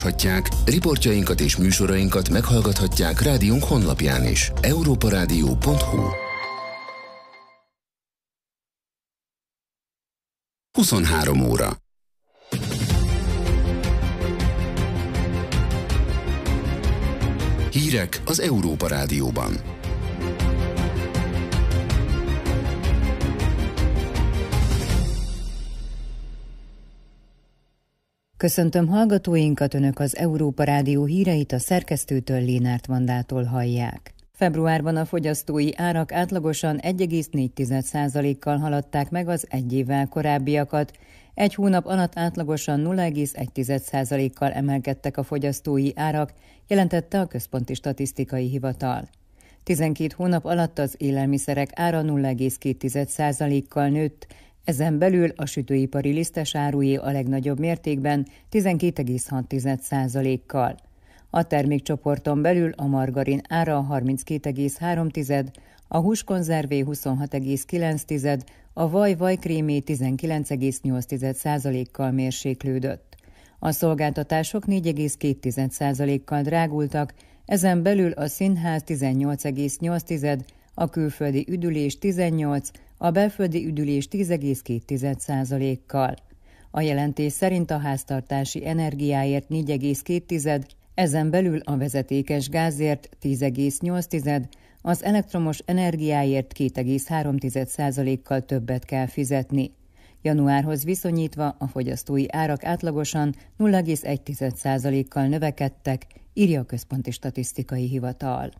Riportjainkat és műsorainkat meghallgathatják rádiónk honlapján is. europaradio.hu 23 óra. Hírek az Európa Rádióban. Köszöntöm hallgatóinkat, Önök az Európa Rádió híreit a szerkesztőtől, Lénárt Vandától hallják. Februárban a fogyasztói árak átlagosan 1,4%-kal haladták meg az egy évvel korábbiakat, egy hónap alatt átlagosan 0,1%-kal emelkedtek a fogyasztói árak, jelentette a Központi Statisztikai Hivatal. 12 hónap alatt az élelmiszerek ára 0,2%-kal nőtt, ezen belül a sütőipari lisztes árué a legnagyobb mértékben 12,6%-kal. A termékcsoporton belül a margarin ára 32,3%, a húskonzervé 26,9%, a vaj-vajkrémé 19,8%-kal mérséklődött. A szolgáltatások 4,2%-kal drágultak, ezen belül a színház 18,8%, a külföldi üdülés 18%, a belföldi üdülés 10,2%-kal. A jelentés szerint a háztartási energiáért 4,2%, ezen belül a vezetékes gázért 10,8%, az elektromos energiáért 2,3%-kal többet kell fizetni. Januárhoz viszonyítva a fogyasztói árak átlagosan 0,1%-kal növekedtek, írja a Központi Statisztikai Hivatal.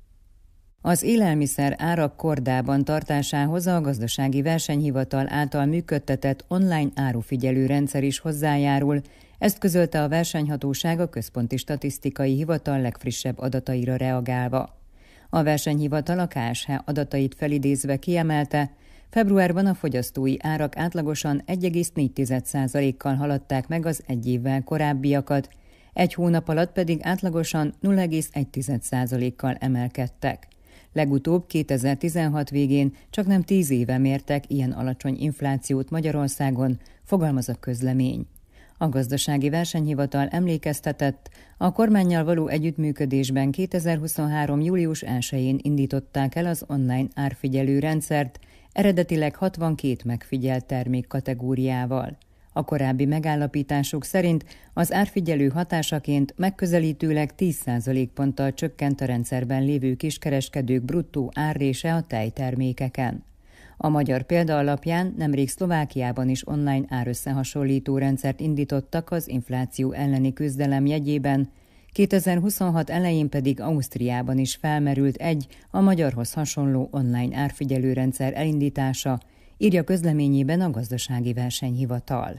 Az élelmiszer árak kordában tartásához a Gazdasági Versenyhivatal által működtetett online árufigyelő rendszer is hozzájárul, ezt közölte a versenyhatóság a Központi Statisztikai Hivatal legfrissebb adataira reagálva. A versenyhivatal a KSH adatait felidézve kiemelte, februárban a fogyasztói árak átlagosan 1,4%-kal haladták meg az egy évvel korábbiakat, egy hónap alatt pedig átlagosan 0,1%-kal emelkedtek. Legutóbb 2016 végén csaknem 10 éve mértek ilyen alacsony inflációt Magyarországon, fogalmaz a közlemény. A Gazdasági Versenyhivatal emlékeztetett, a kormánnyal való együttműködésben 2023. július 1-én indították el az online árfigyelő rendszert, eredetileg 62 megfigyelt termék kategóriával. A korábbi megállapítások szerint az árfigyelő hatásaként megközelítőleg 10%-ponttal csökkent a rendszerben lévő kiskereskedők bruttó árrése a tejtermékeken. A magyar példa alapján nemrég Szlovákiában is online árösszehasonlító rendszert indítottak az infláció elleni küzdelem jegyében, 2026 elején pedig Ausztriában is felmerült egy a magyarhoz hasonló online árfigyelő rendszer elindítása, írja közleményében a Gazdasági Versenyhivatal.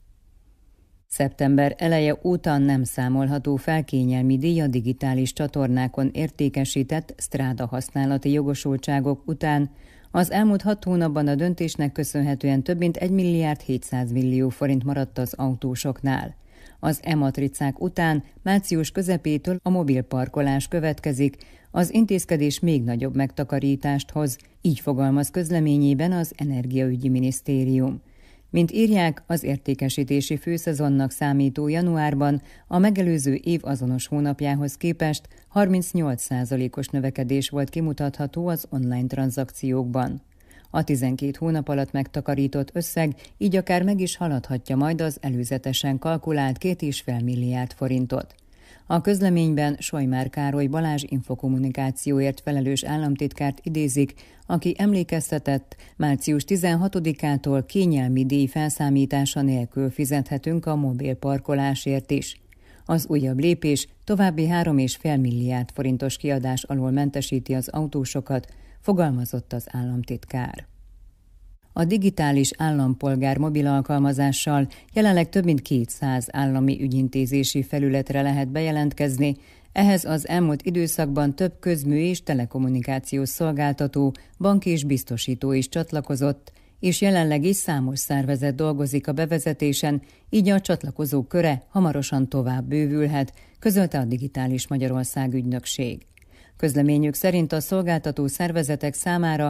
Szeptember eleje óta nem számolható fel kényelmi díj a digitális csatornákon értékesített Strada használati jogosultságok után. Az elmúlt 6 hónapban a döntésnek köszönhetően több mint 1 milliárd 700 millió forint maradt az autósoknál. Az e-matricák után március közepétől a mobil parkolás következik, az intézkedés még nagyobb megtakarítást hoz, így fogalmaz közleményében az Energiaügyi Minisztérium. Mint írják, az értékesítési főszezonnak számító januárban a megelőző év azonos hónapjához képest 38%-os növekedés volt kimutatható az online tranzakciókban. A 12 hónap alatt megtakarított összeg így akár meg is haladhatja majd az előzetesen kalkulált 2,5 milliárd forintot. A közleményben Sojmár Károly Balázs infokommunikációért felelős államtitkárt idézik, aki emlékeztetett, március 16-ától kényelmi díj felszámítása nélkül fizethetünk a mobil parkolásért is. Az újabb lépés további 3,5 milliárd forintos kiadás alól mentesíti az autósokat, fogalmazott az államtitkár. A digitális állampolgár mobil alkalmazással jelenleg több mint 200 állami ügyintézési felületre lehet bejelentkezni, ehhez az elmúlt időszakban több közmű és telekommunikációs szolgáltató, bank és biztosító is csatlakozott, és jelenleg is számos szervezet dolgozik a bevezetésen, így a csatlakozók köre hamarosan tovább bővülhet, közölte a Digitális Magyarország ügynökség. Közleményük szerint a szolgáltató szervezetek számára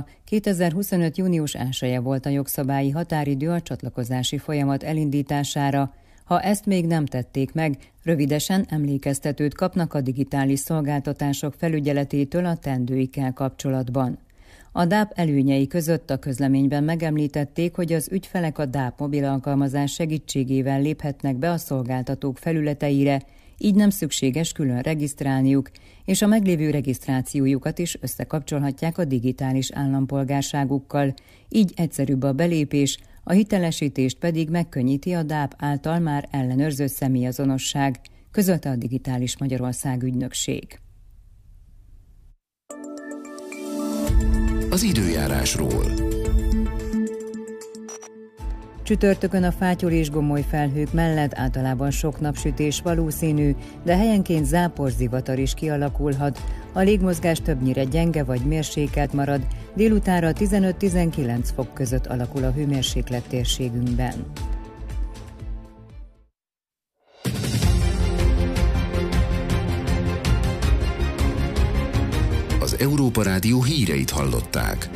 2025. június 1-e volt a jogszabályi határidő a csatlakozási folyamat elindítására, Ha ezt még nem tették meg, rövidesen emlékeztetőt kapnak a digitális szolgáltatások felügyeletétől a teendőikkel kapcsolatban. A DAP előnyei között a közleményben megemlítették, hogy az ügyfelek a DAP mobil alkalmazás segítségével léphetnek be a szolgáltatók felületeire, így nem szükséges külön regisztrálniuk, és a meglévő regisztrációjukat is összekapcsolhatják a digitális állampolgárságukkal, így egyszerűbb a belépés, a hitelesítést pedig megkönnyíti a DAP által már ellenőrzött személyazonosság, közölte a Digitális Magyarország ügynökség. Az időjárásról. Csütörtökön a fátyol és gomoly felhők mellett általában sok napsütés valószínű, de helyenként záporzivatar is kialakulhat. A légmozgás többnyire gyenge vagy mérsékelt marad, délutánra 15-19 fok között alakul a hőmérséklet térségünkben. Az Európa Rádió híreit hallották.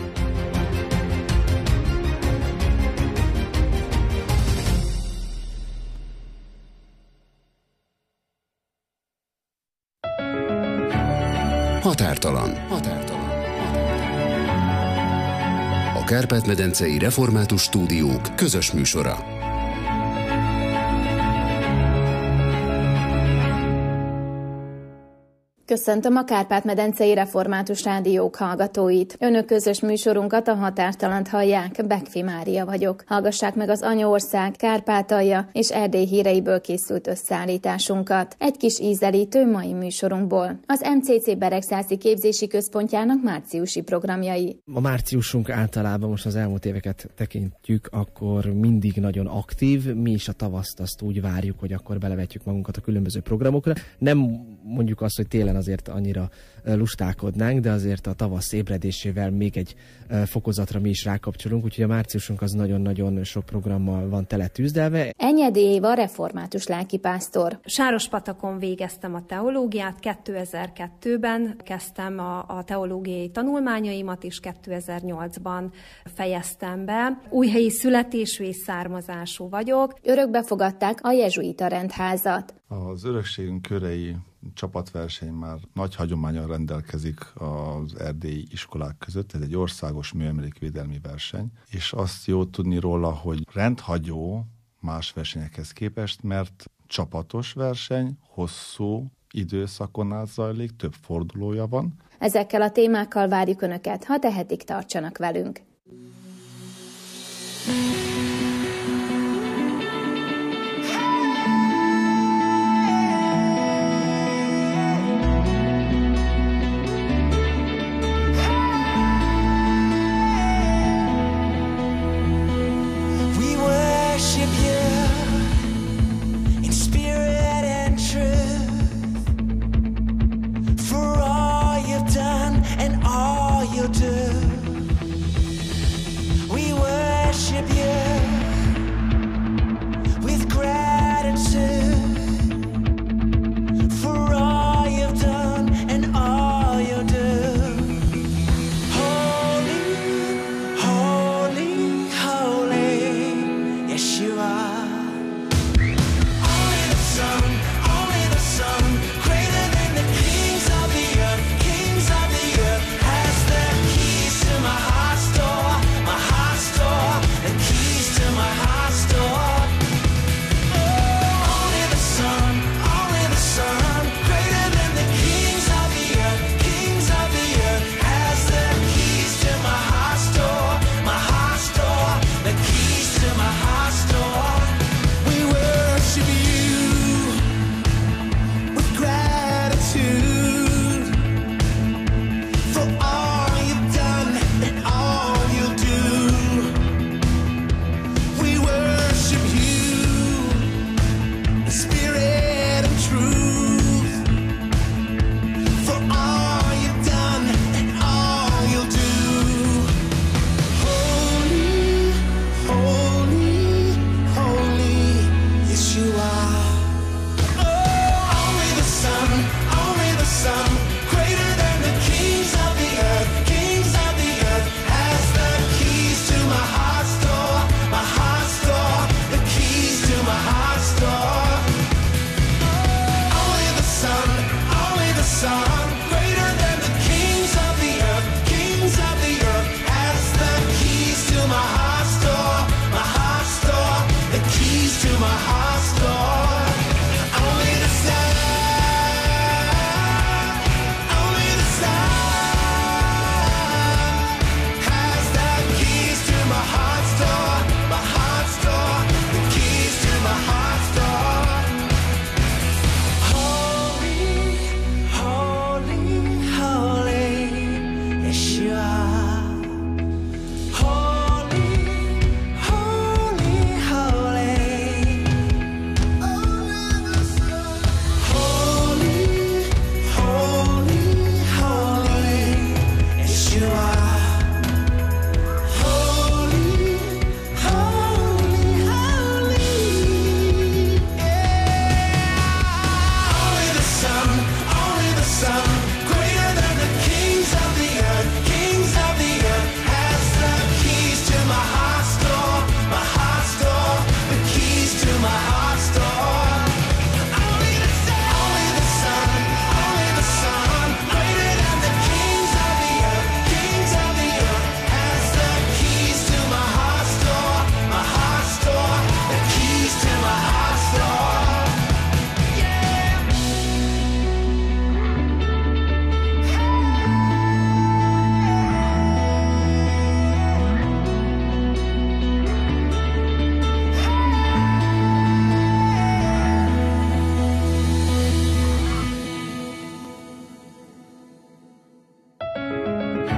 Határtalan. A Kárpát-medencei Református Stúdiók közös műsora. Köszöntöm a Kárpát-medencei Református Rádiók hallgatóit. Önök közös műsorunkat, a Határtalant hallják, Bekfi Mária vagyok. Hallgassák meg az Anyaország, Kárpátalja és Erdély híreiből készült összeállításunkat. Egy kis ízelítő mai műsorunkból. Az MCC Beregszászi Képzési Központjának márciusi programjai. A márciusunk általában, most az elmúlt éveket tekintjük, akkor mindig nagyon aktív. Mi is a tavaszt azt úgy várjuk, hogy akkor belevetjük magunkat a különböző programokra. Nem mondjuk azt, hogy télen azért annyira lustálkodnánk, de azért a tavasz ébredésével még egy fokozatra mi is rákapcsolunk, úgyhogy a márciusunk az nagyon-nagyon sok programmal van teletűzdelve. Enyedi Éva református lelkipásztor. Sárospatakon végeztem a teológiát, 2002-ben kezdtem a teológiai tanulmányaimat, és 2008-ban fejeztem be. Újhelyi születésű és származású vagyok. Örökbe fogadták a jezsuita rendházat. Az örökségünk körei csapatverseny már nagy hagyománnyal rendelkezik az erdélyi iskolák között. Ez egy országos műemlékvédelmi verseny, és azt jó tudni róla, hogy rendhagyó más versenyekhez képest, mert csapatos verseny, hosszú időszakon át zajlik, több fordulója van. Ezekkel a témákkal várjuk Önöket, ha tehetik, tartsanak velünk. We worship you.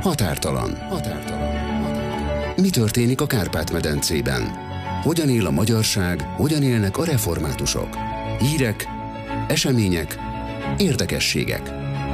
Határtalan. Mi történik a Kárpát-medencében? Hogyan él a magyarság, hogyan élnek a reformátusok? Hírek, események, érdekességek.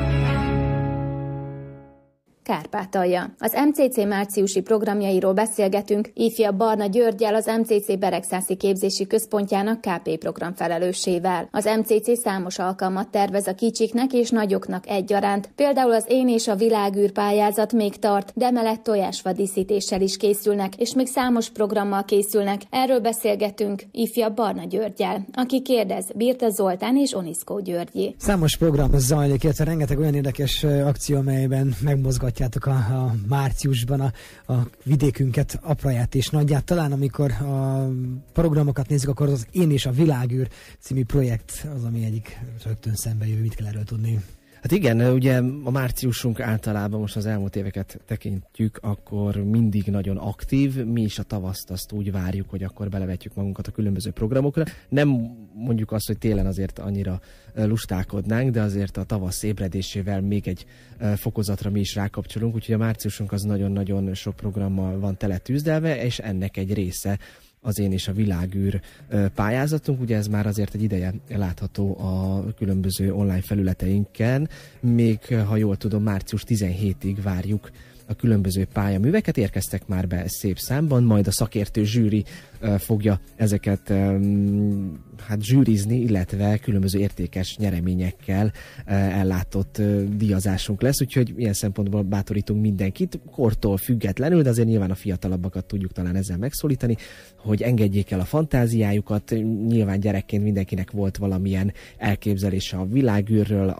Kárpátalja. Az MCC márciusi programjairól beszélgetünk ifjabb Barna Györggyel, az MCC Beregszászi Képzési Központjának KP program felelősével. Az MCC számos alkalmat tervez a kicsiknek és nagyoknak egyaránt. Például az Én és a világűr pályázat még tart, de emellett tojásfa díszítéssel is készülnek, és még számos programmal készülnek. Erről beszélgetünk ifjabb Barna Györggyel, aki kérdez Birta Zoltán és Oniszkó Györgyé. Számos program zajlik, illetve rengeteg olyan érdekes akció, amelyben megmozgatjátok a márciusban a vidékünket, apraját és nagyját. Talán amikor a programokat nézzük, akkor az Én és a világűr című projekt az, ami egyik rögtön szembe jövő. Mit kell erről tudni? Hát igen, ugye a márciusunk általában most az elmúlt éveket tekintjük, akkor mindig nagyon aktív. Mi is a tavaszt azt úgy várjuk, hogy akkor belevetjük magunkat a különböző programokra. Nem mondjuk azt, hogy télen azért annyira lustálkodnánk, de azért a tavasz ébredésével még egy fokozatra mi is rákapcsolunk, úgyhogy a márciusunk az nagyon-nagyon sok programmal van teletűzdelve, és ennek egy része az Én és a világűr pályázatunk. Ugye ez már azért egy ideje látható a különböző online felületeinken. Még, ha jól tudom, március 17-ig várjuk a különböző pályaműveket, érkeztek már be szép számban, majd a szakértő zsűri fogja ezeket zsűrizni, illetve különböző értékes nyereményekkel ellátott díjazásunk lesz, úgyhogy ilyen szempontból bátorítunk mindenkit, kortól függetlenül, de azért nyilván a fiatalabbakat tudjuk talán ezzel megszólítani, hogy engedjék el a fantáziájukat. Nyilván gyerekként mindenkinek volt valamilyen elképzelése a világűrről,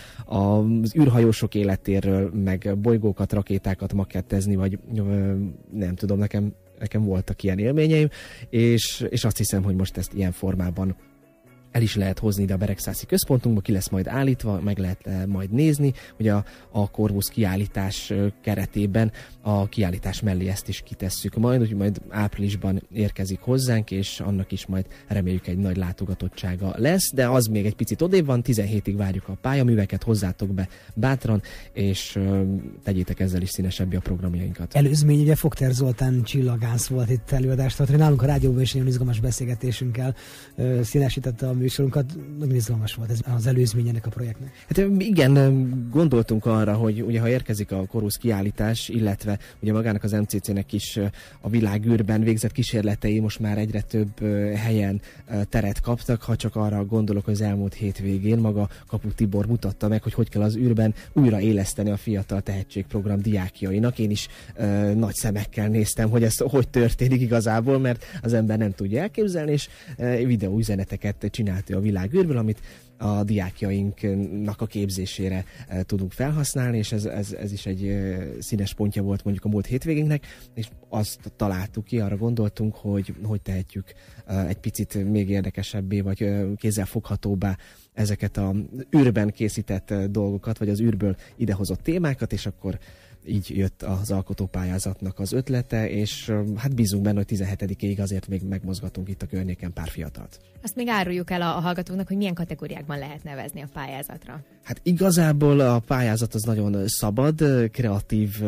az űrhajósok életéről, meg bolygókat, rakétákat makettezni, vagy nem tudom, nekem voltak ilyen élményeim, és azt hiszem, hogy most ezt ilyen formában el is lehet hozni ide a Beregszászi központunkba, ki lesz majd állítva, meg lehet majd nézni, hogy a Corvus kiállítás keretében a kiállítás mellé ezt is kitesszük majd, úgyhogy majd áprilisban érkezik hozzánk, és annak is majd reméljük egy nagy látogatottsága lesz, de az még egy picit odébb van, 17-ig várjuk a pályaműveket, hozzátok be bátran, és tegyétek ezzel is színesebbé a programjainkat. Előzmény, ugye Fogter Zoltán csillagász volt itt előadást, tehát hogy nálunk a rádióban is nagyon izgalmas beszélgetésünkkel színesítette a műsorunkat. Nagyon izgalmas volt ez az előzmény ennek a projektnek. Hát igen, gondoltunk arra, hogy ugye ha érkezik a Corvus kiállítás, illetve ugye magának az MCC-nek is a világűrben végzett kísérletei most már egyre több helyen teret kaptak, ha csak arra gondolok, hogy az elmúlt hétvégén maga Kapu Tibor mutatta meg, hogy kell az űrben újra éleszteni a fiatal tehetségprogram diákjainak. Én is nagy szemekkel néztem, hogy ez hogy történik igazából, mert az ember nem tudja elképzelni, és videóüzeneteket csinált a világűrből, amit a diákjainknak a képzésére tudunk felhasználni, és ez is egy színes pontja volt mondjuk a múlt hétvégénknek, és azt találtuk ki, arra gondoltunk, hogy tehetjük egy picit még érdekesebbé, vagy kézzelfoghatóbbá ezeket az űrben készített dolgokat, vagy az űrből idehozott témákat, és akkor így jött az alkotópályázatnak az ötlete, és hát bízunk benne, hogy 17-ig azért még megmozgatunk itt a környéken pár fiatalt. Azt még áruljuk el a hallgatóknak, hogy milyen kategóriákban lehet nevezni a pályázatra. Hát igazából a pályázat az nagyon szabad, kreatív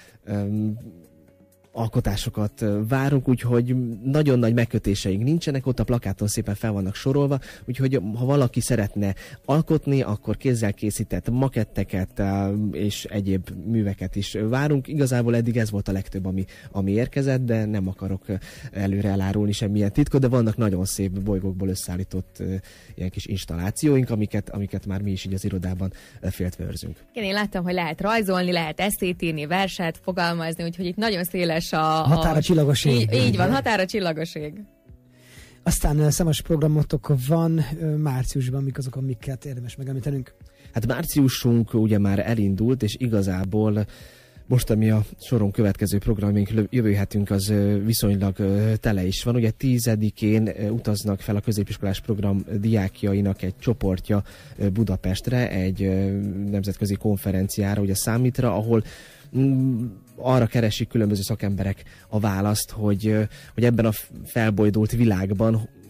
alkotásokat várunk, úgyhogy nagyon nagy megkötéseink nincsenek, ott a plakáton szépen fel vannak sorolva, úgyhogy ha valaki szeretne alkotni, akkor kézzel készített maketteket és egyéb műveket is várunk. Igazából eddig ez volt a legtöbb, ami érkezett, de nem akarok előre elárulni semmilyen titkot, de vannak nagyon szép bolygókból összeállított ilyen kis installációink, amiket már mi is így az irodában féltve őrzünk. Igen, én láttam, hogy lehet rajzolni, lehet esszét írni, verset fogalmazni, úgyhogy itt nagyon széles határa csillagos ég. Így van, határa csillagos ég. Aztán számos programotok van márciusban, mik azok, amiket érdemes megemlítenünk? Hát márciusunk ugye már elindult, és igazából most, ami a soron következő programunk, jövő hetünk az viszonylag tele is van. Ugye 10-én utaznak fel a középiskolás program diákjainak egy csoportja Budapestre, egy nemzetközi konferenciára, ugye Summitre, ahol arra keresik különböző szakemberek a választ, hogy ebben a felbojdult világban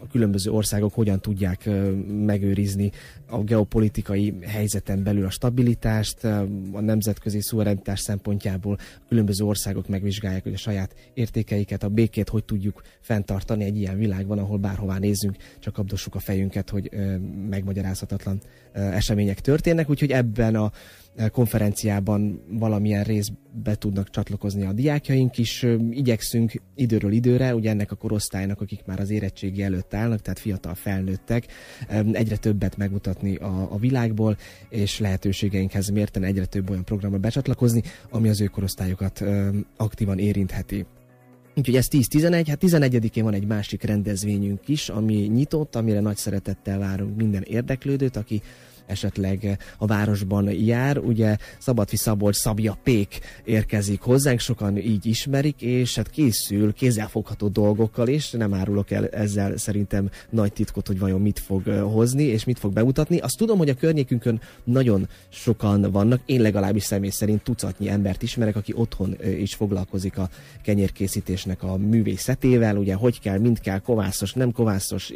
a különböző országok hogyan tudják megőrizni a geopolitikai helyzeten belül a stabilitást, a nemzetközi szuverenitás szempontjából a különböző országok megvizsgálják, hogy a saját értékeiket, a békét hogy tudjuk fenntartani egy ilyen világban, ahol bárhová nézzünk, csak kapdossuk a fejünket, hogy megmagyarázhatatlan események történnek, úgyhogy ebben a konferenciában valamilyen részbe tudnak csatlakozni a diákjaink is. Igyekszünk időről időre, ugye ennek a korosztálynak, akik már az érettségi előtt állnak, tehát fiatal felnőttek, egyre többet megmutatni a világból, és lehetőségeinkhez mérten egyre több olyan programba becsatlakozni, ami az ő korosztályokat aktívan érintheti. Úgyhogy ez 10-11, hát 11-én van egy másik rendezvényünk is, ami nyitott, amire nagy szeretettel várunk minden érdeklődőt, aki esetleg a városban jár. Ugye Szabadfi Szabolcs Szabja Pék érkezik hozzánk, sokan így ismerik, és hát készül kézzelfogható dolgokkal, és nem árulok el ezzel szerintem nagy titkot, hogy vajon mit fog hozni, és mit fog bemutatni. Azt tudom, hogy a környékünkön nagyon sokan vannak, én legalábbis személy szerint tucatnyi embert ismerek, aki otthon is foglalkozik a kenyérkészítésnek a művészetével, ugye hogy kell, mind kell, kovászos, nem kovászos,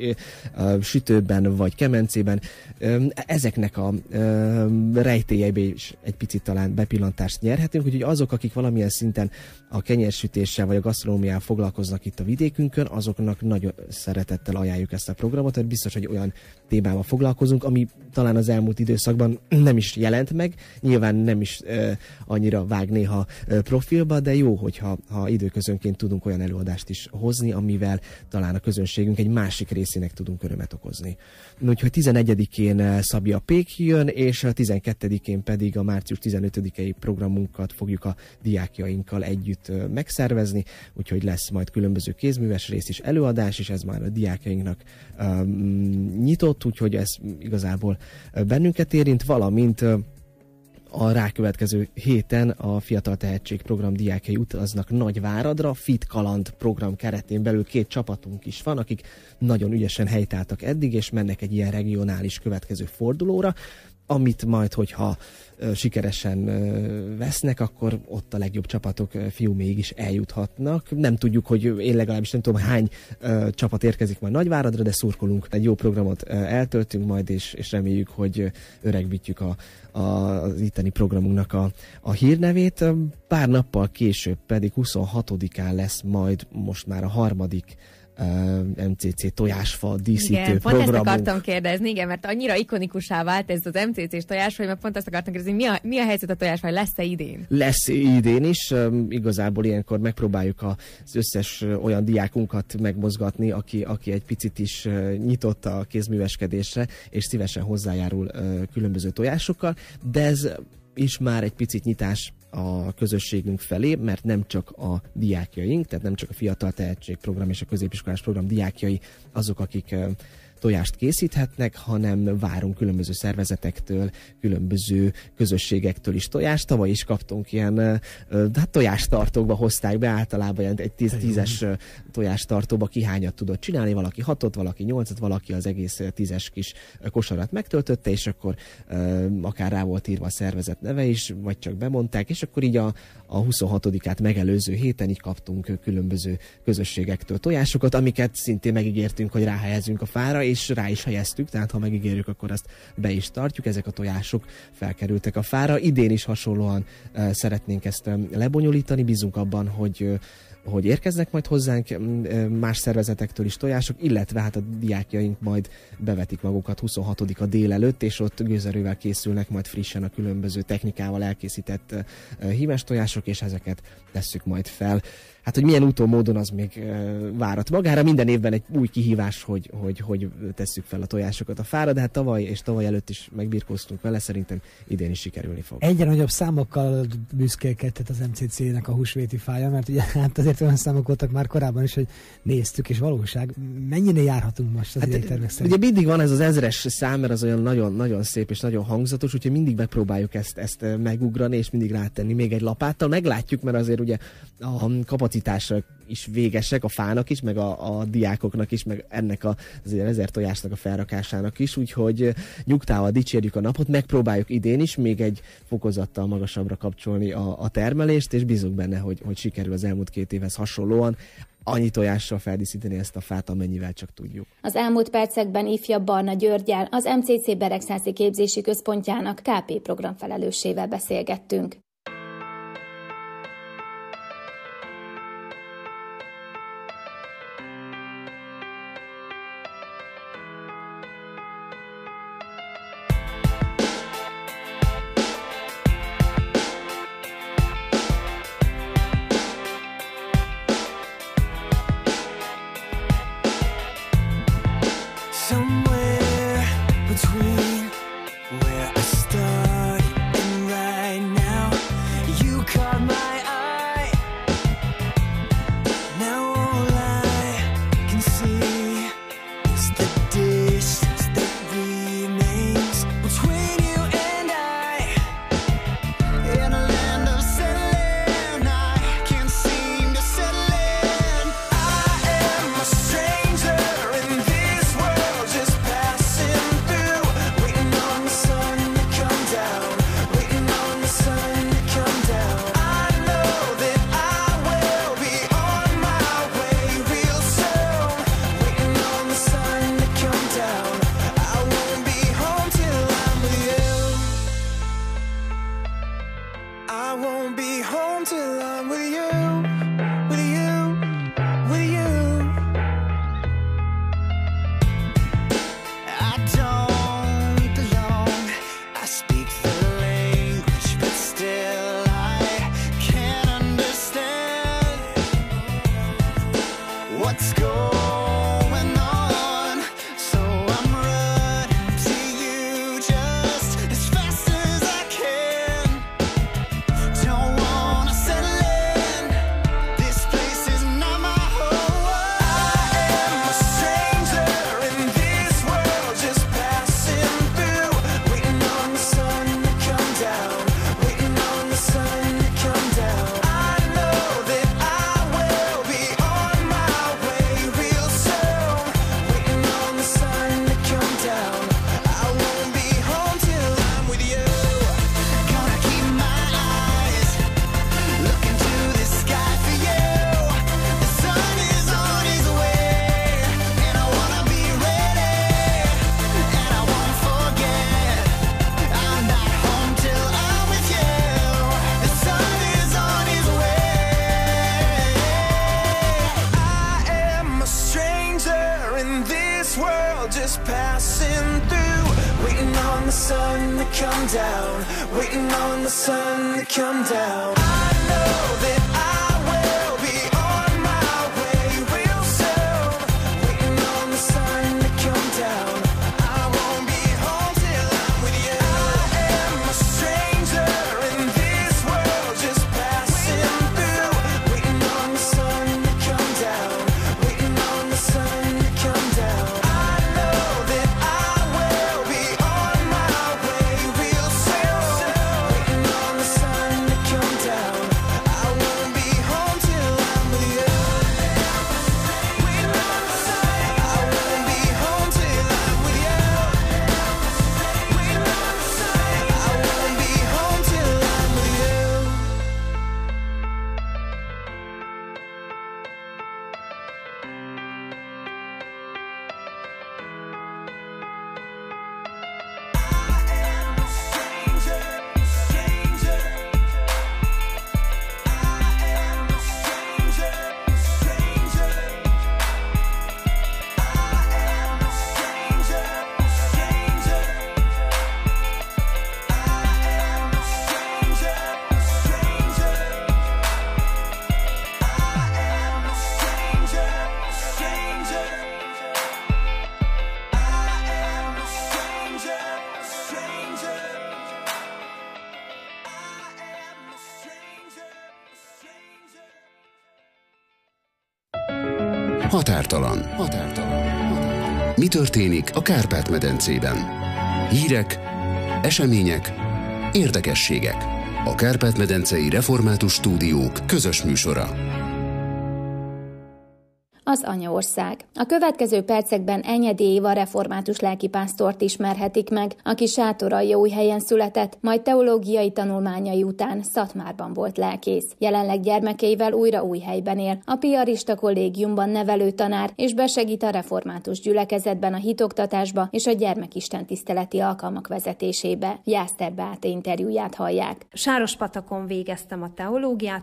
sütőben vagy kemencében. Ezeknek a rejtélyeibe is egy picit talán bepillantást nyerhetünk, úgyhogy azok, akik valamilyen szinten a kenyérsütéssel vagy a gasztronómiával foglalkoznak itt a vidékünkön, azoknak nagyon szeretettel ajánljuk ezt a programot, tehát biztos, hogy olyan témával foglalkozunk, ami talán az elmúlt időszakban nem is jelent meg, nyilván nem is annyira vág néha profilba, de jó, hogyha időközönként tudunk olyan előadást is hozni, amivel talán a közönségünk egy másik részének tudunk örömet okozni. Úgyhogy 11-én Szabja Pék jön, és a 12-én pedig a március 15-i programunkat fogjuk a diákjainkkal együtt megszervezni, úgyhogy lesz majd különböző kézműves rész is, előadás, és ez már a diákjainknak nyitott, úgyhogy ez igazából bennünket érint, valamint a rákövetkező héten a Fiatal Tehetség program diákjai utaznak Nagyváradra, Fit Kaland program keretén belül 2 csapatunk is van, akik nagyon ügyesen helytáltak eddig, és mennek egy ilyen regionális következő fordulóra, amit majd, hogyha sikeresen vesznek, akkor ott a legjobb csapatok fiúméig is eljuthatnak. Nem tudjuk, hogy én legalábbis nem tudom, hány csapat érkezik majd Nagyváradra, de szurkolunk. Egy jó programot eltöltünk majd, és reméljük, hogy öregbítjük az itteni programunknak a hírnevét. Pár nappal később pedig 26-án lesz majd most már a harmadik MCC tojásfa díszítő programunk. Pont ezt akartam kérdezni, igen, mert annyira ikonikussá vált ez az MCC-s tojásfa, hogy meg pont ezt akartam kérdezni, mi a helyzet a tojásfa, lesz-e idén? Lesz idén is, igazából ilyenkor megpróbáljuk az összes olyan diákunkat megmozgatni, aki egy picit is nyitott a kézműveskedésre, és szívesen hozzájárul különböző tojásokkal, de ez is már egy picit nyitás a közösségünk felé, mert nem csak a diákjaink, tehát nem csak a Fiatal Tehetség program és a középiskolás program diákjai azok, akik tojást készíthetnek, hanem várunk különböző szervezetektől, különböző közösségektől is tojást. Tavaly is kaptunk ilyen tojástartókba hozták be, általában egy 10-es tojástartóba ki hányat tudott csinálni, valaki 6-ot, valaki 8-at, valaki az egész 10-es kis kosarat megtöltötte, és akkor akár rá volt írva a szervezet neve is, vagy csak bemondták, és akkor így a 26-át megelőző héten így kaptunk különböző közösségektől tojásokat, amiket szintén megígértünk, hogy ráhelyezünk a fára, és rá is helyeztük, tehát ha megígérjük, akkor azt be is tartjuk. Ezek a tojások felkerültek a fára. Idén is hasonlóan szeretnénk ezt lebonyolítani, bízunk abban, hogy érkeznek majd hozzánk más szervezetektől is tojások, illetve hát a diákjaink majd bevetik magukat 26-a délelőtt, és ott gőzerővel készülnek majd frissen a különböző technikával elkészített hímes tojások, és ezeket tesszük majd fel. Hát, hogy milyen úton módon, az még várat magára. Minden évben egy új kihívás, hogy tesszük fel a tojásokat a fára, de hát tavaly és tavaly előtt is megbirkóztunk vele, szerintem idén is sikerülni fog. Egyre nagyobb számokkal büszkélkedett az MCC-nek a húsvéti fája, mert ugye hát azért olyan számok voltak már korábban is, hogy néztük, és valóság. Mennyire járhatunk most az idegtervek szerint? Ugye mindig van ez az 1000-es szám, mert az olyan nagyon-nagyon szép és nagyon hangzatos, úgyhogy mindig megpróbáljuk ezt megugrani, és mindig rátenni még egy lapáttal. Meglátjuk, mert azért ugye a kapacitásra is végesek, a fának is, meg a diákoknak is, meg ennek az 1000 tojásnak a felrakásának is, úgyhogy nyugtával dicsérjük a napot, megpróbáljuk idén is még egy fokozattal magasabbra kapcsolni a termelést, és bízunk benne, hogy sikerül az elmúlt 2 évhez hasonlóan. annyi tojással feldíszíteni ezt a fát, amennyivel csak tudjuk. Az elmúlt percekben ifjabb Barna Györggyel, az MCC Beregszászi Képzési Központjának KP programfelelősével beszélgettünk. Határtalan. Mi történik a Kárpát-medencében? Hírek, események, érdekességek. A Kárpát-medencei Református Stúdiók közös műsora. az anyaország. A következő percekben Enyedi Éva református lelkipásztort ismerhetik meg, aki Sátoraljaújhelyen született, majd teológiai tanulmányai után Szatmárban volt lelkész. Jelenleg gyermekeivel újra Újhelyben él. A piarista kollégiumban nevelőtanár, és besegít a református gyülekezetben a hitoktatásba és a gyermekistentiszteleti alkalmak vezetésébe. Jászter Beáta interjúját hallják. Sárospatakon végeztem a teológiát,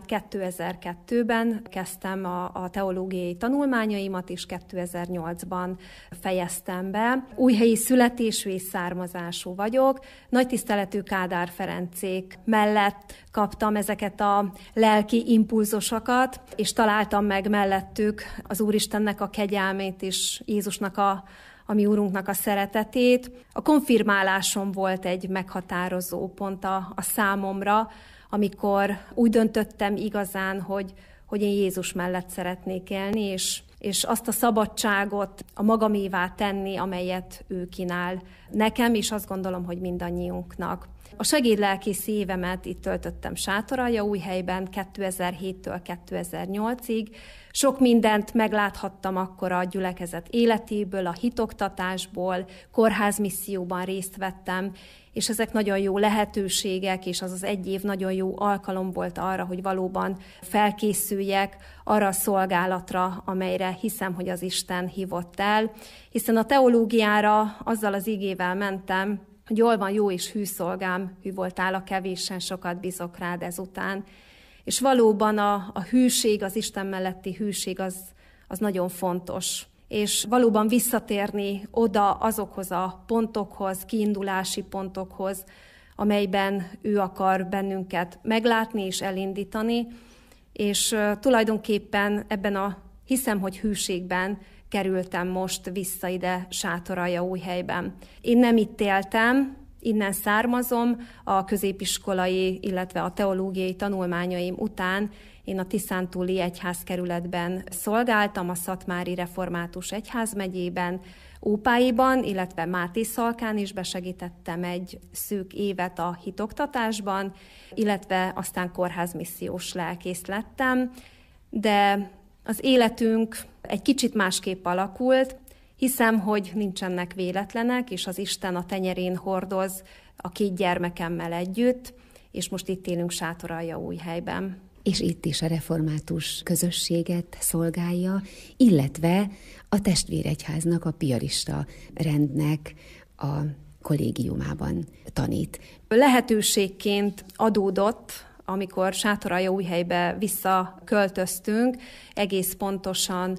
2002-ben kezdtem a teológiai tanulmányaimat, és 2008-ban fejeztem be. Újhelyi születésű és származású vagyok. Nagy tiszteletű Kádár Ferencék mellett kaptam ezeket a lelki impulzusokat, és találtam meg mellettük az Úristennek a kegyelmét és Jézusnak a mi Úrunknak a szeretetét. A konfirmálásom volt egy meghatározó pont a számomra, amikor úgy döntöttem igazán, hogy én Jézus mellett szeretnék élni, és azt a szabadságot a magamévá tenni, amelyet ő kínál nekem, és azt gondolom, hogy mindannyiunknak. A segédlelkészi évemet itt töltöttem Sátoraljaújhelyben 2007-től 2008-ig. Sok mindent megláthattam akkor a gyülekezet életéből, a hitoktatásból, kórházmisszióban részt vettem, és ezek nagyon jó lehetőségek, és az egy év nagyon jó alkalom volt arra, hogy valóban felkészüljek arra a szolgálatra, amelyre hiszem, hogy az Isten hívott el. Hiszen a teológiára azzal az igével mentem, hogy jól van, jó és hű szolgám, hű voltál a kevésen, sokat bízok rád ezután. És valóban a hűség, az Isten melletti hűség az nagyon fontos. És valóban visszatérni oda azokhoz a pontokhoz, kiindulási pontokhoz, amelyben ő akar bennünket meglátni és elindítani. És tulajdonképpen ebben hiszem, hogy hűségben kerültem most vissza ide Sátoraljaújhelyben. Én nem itt éltem, innen származom, a középiskolai, illetve a teológiai tanulmányaim után én a Tiszántúli egyházkerületben szolgáltam, a Szatmári Református Egyházmegyében, Ópályiban, illetve Mátészalkán is besegítettem egy szűk évet a hitoktatásban, illetve aztán kórházmissziós lelkész lettem, de az életünk egy kicsit másképp alakult. Hiszem, hogy nincsenek véletlenek, és az Isten a tenyerén hordoz a 2 gyermekemmel együtt, és most itt élünk Sátoraljaújhelyben. És itt is a református közösséget szolgálja, illetve a testvéregyháznak, a piarista rendnek a kollégiumában tanít. Lehetőségként adódott, amikor Sátoraljaújhelybe visszaköltöztünk, egész pontosan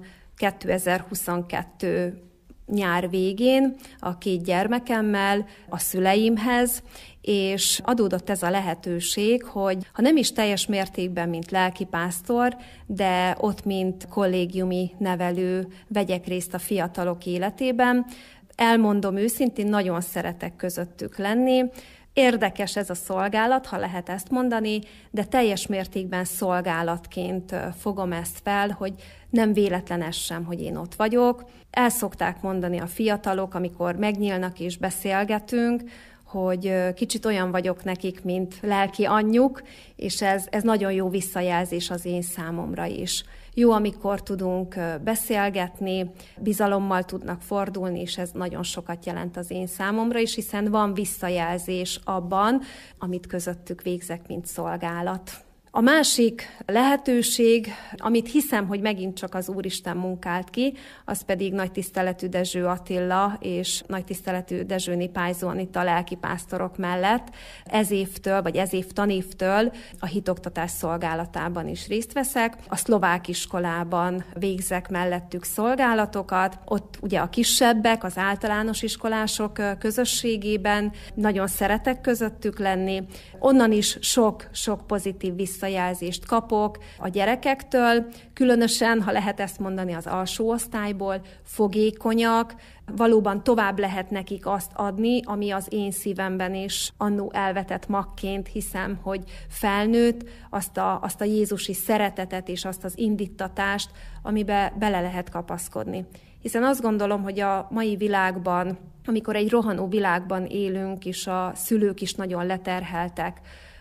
2022 nyár végén a 2 gyermekemmel a szüleimhez, és adódott ez a lehetőség, hogy ha nem is teljes mértékben, mint lelkipásztor, de ott, mint kollégiumi nevelő vegyek részt a fiatalok életében. Elmondom őszintén, nagyon szeretek közöttük lenni. Érdekes ez a szolgálat, ha lehet ezt mondani, de teljes mértékben szolgálatként fogom ezt fel, hogy nem véletlen ez sem, hogy én ott vagyok. El szokták mondani a fiatalok, amikor megnyílnak és beszélgetünk, hogy kicsit olyan vagyok nekik, mint lelki anyjuk, és ez nagyon jó visszajelzés az én számomra is. Jó, amikor tudunk beszélgetni, bizalommal tudnak fordulni, és ez nagyon sokat jelent az én számomra is, hiszen van visszajelzés abban, amit közöttük végzek, mint szolgálat. A másik lehetőség, amit hiszem, hogy megint csak az Úristen munkált ki, az pedig nagy tiszteletű Dezső Attila és nagy tiszteletű Dezsőné Pályzó Anita lelkipásztorok mellett ez év tanévtől a hitoktatás szolgálatában is részt veszek. A szlovák iskolában végzek mellettük szolgálatokat, ott ugye a kisebbek, az általános iskolások közösségében nagyon szeretek közöttük lenni. Onnan is sok pozitív visszajelzést kapok a gyerekektől, különösen, ha lehet ezt mondani, az alsó osztályból, fogékonyak, valóban tovább lehet nekik azt adni, ami az én szívemben is annó elvetett magként hiszem, hogy felnőtt, azt a jézusi szeretetet és azt az indíttatást, amibe bele lehet kapaszkodni. Hiszen azt gondolom, hogy a mai világban, amikor egy rohanó világban élünk, és a szülők is nagyon leterheltek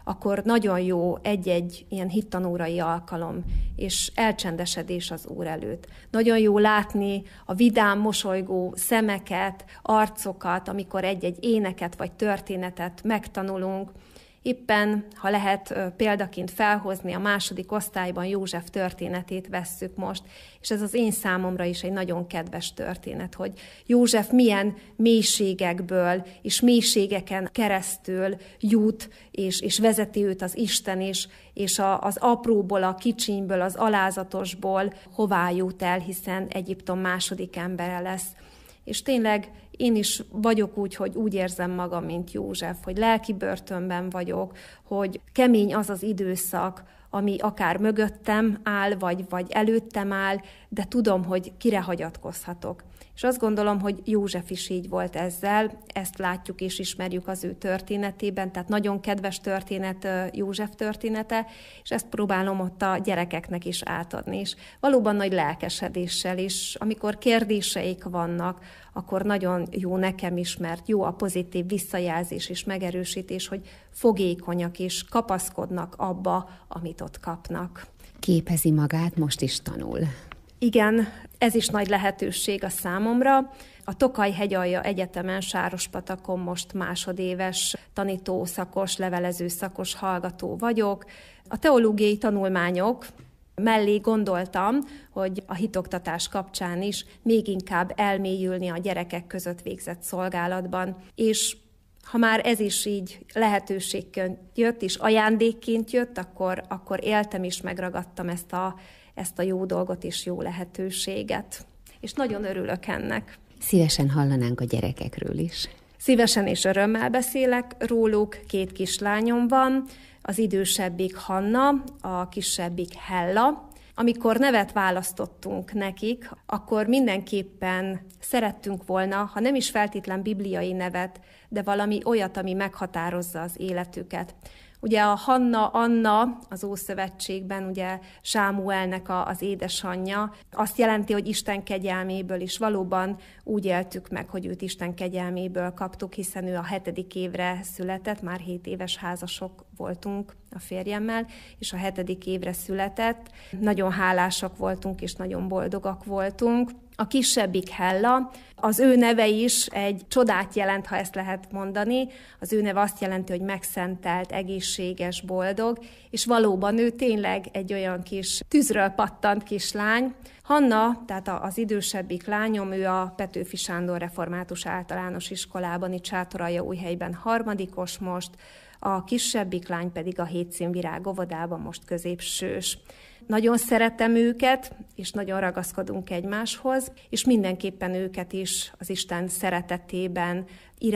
akkor nagyon jó egy-egy ilyen hittanórai alkalom, és elcsendesedés az Úr előtt. Nagyon jó látni a vidám, mosolygó szemeket, arcokat, amikor egy-egy éneket vagy történetet megtanulunk. Éppen, ha lehet példaként felhozni, a 2. osztályban József történetét vesszük most, és ez az én számomra is egy nagyon kedves történet, hogy József milyen mélységekből és mélységeken keresztül jut, és vezeti őt az Isten, és az apróból, a kicsinyből, az alázatosból hová jut el, hiszen Egyiptom második embere lesz. És tényleg én is vagyok úgy, hogy úgy érzem magam, mint József, hogy lelki börtönben vagyok, hogy kemény az az időszak, ami akár mögöttem áll, vagy előttem áll, de tudom, hogy kire hagyatkozhatok. És azt gondolom, hogy József is így volt ezzel, ezt látjuk és ismerjük az ő történetében, tehát nagyon kedves történet József története, és ezt próbálom ott a gyerekeknek is átadni. És valóban nagy lelkesedéssel is, amikor kérdéseik vannak, akkor nagyon jó nekem is, mert jó a pozitív visszajelzés és megerősítés, hogy fogékonyak és kapaszkodnak abba, amit ott kapnak. Képezi magát, most is tanul. Igen, ez is nagy lehetőség a számomra. A Tokaj-hegyalja Egyetemen Sárospatakon most másodéves tanítószakos, levelező szakos hallgató vagyok. A teológiai tanulmányok mellé gondoltam, hogy a hitoktatás kapcsán is még inkább elmélyülni a gyerekek között végzett szolgálatban, és ha már ez is így lehetőségként jött, és ajándékként jött, akkor éltem és megragadtam ezt a jó dolgot és jó lehetőséget. És nagyon örülök ennek. Szívesen hallanánk a gyerekekről is. Szívesen és örömmel beszélek róluk. 2 kislányom van, az idősebbik Hanna, a kisebbik Hella. Amikor nevet választottunk nekik, akkor mindenképpen szerettünk volna, ha nem is feltétlen bibliai nevet, de valami olyat, ami meghatározza az életüket. Ugye a Hanna, Anna az Ószövetségben, ugye Sámuelnek az édesanyja, azt jelenti, hogy Isten kegyelméből is valóban úgy éltük meg, hogy őt Isten kegyelméből kaptuk, hiszen ő a 7. évre született, már 7 éves házasok voltunk a férjemmel, és a 7. évre született. Nagyon hálásak voltunk, és nagyon boldogak voltunk. A kisebbik Hella, az ő neve is egy csodát jelent, ha ezt lehet mondani. Az ő neve azt jelenti, hogy megszentelt, egészséges, boldog, és valóban ő tényleg egy olyan kis tűzről pattant kislány. Hanna, tehát az idősebbik lányom, ő a Petőfi Sándor Református Általános Iskolában, itt Sátoraljaújhelyben 3. most, a kisebbik lány pedig a Hétszínvirág óvodában most középsős. Nagyon szeretem őket, és nagyon ragaszkodunk egymáshoz, és mindenképpen őket is az Isten szeretetében,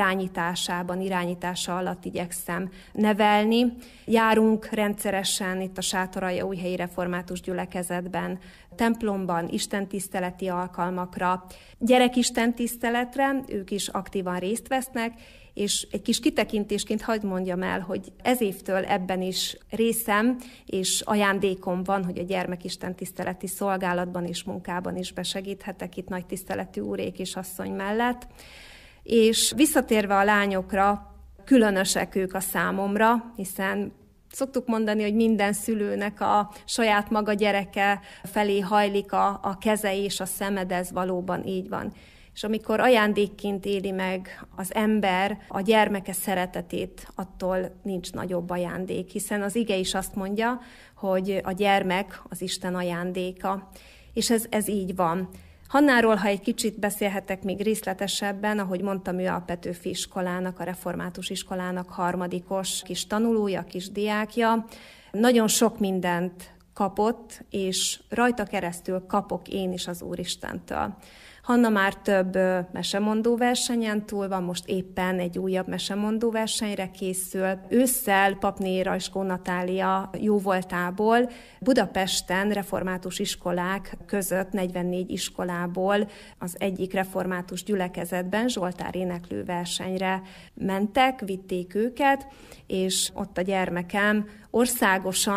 irányítása alatt igyekszem nevelni. Járunk rendszeresen itt a Sátoraljaújhelyi Református Gyülekezetben, templomban, istentiszteleti alkalmakra, gyerekistentiszteletre, ők is aktívan részt vesznek, és egy kis kitekintésként hadd mondjam el, hogy ez évtől ebben is részem és ajándékom van, hogy a gyermekistentiszteleti szolgálatban és munkában is besegíthetek itt nagy tiszteletű úrék és asszony mellett. És visszatérve a lányokra, különösek ők a számomra, hiszen szoktuk mondani, hogy minden szülőnek a saját maga gyereke felé hajlik a keze és a szeme, de ez valóban így van. És amikor ajándékként éli meg az ember a gyermeke szeretetét, attól nincs nagyobb ajándék, hiszen az ige is azt mondja, hogy a gyermek az Isten ajándéka, és ez így van. Hannáról, ha egy kicsit beszélhetek még részletesebben, ahogy mondtam, ő a Petőfi iskolának, a református iskolának 3. kis tanulója, kis diákja. Nagyon sok mindent kapott, és rajta keresztül kapok én is az Úristentől. Hanna már több mesemondó versenyen túl van, most éppen egy újabb mesemondó versenyre készül. Ősszel Papné Rajskó Natália jóvoltából Budapesten református iskolák között 44 iskolából az egyik református gyülekezetben Zsoltár éneklő versenyre mentek, vitték őket, és ott a gyermekem országosan,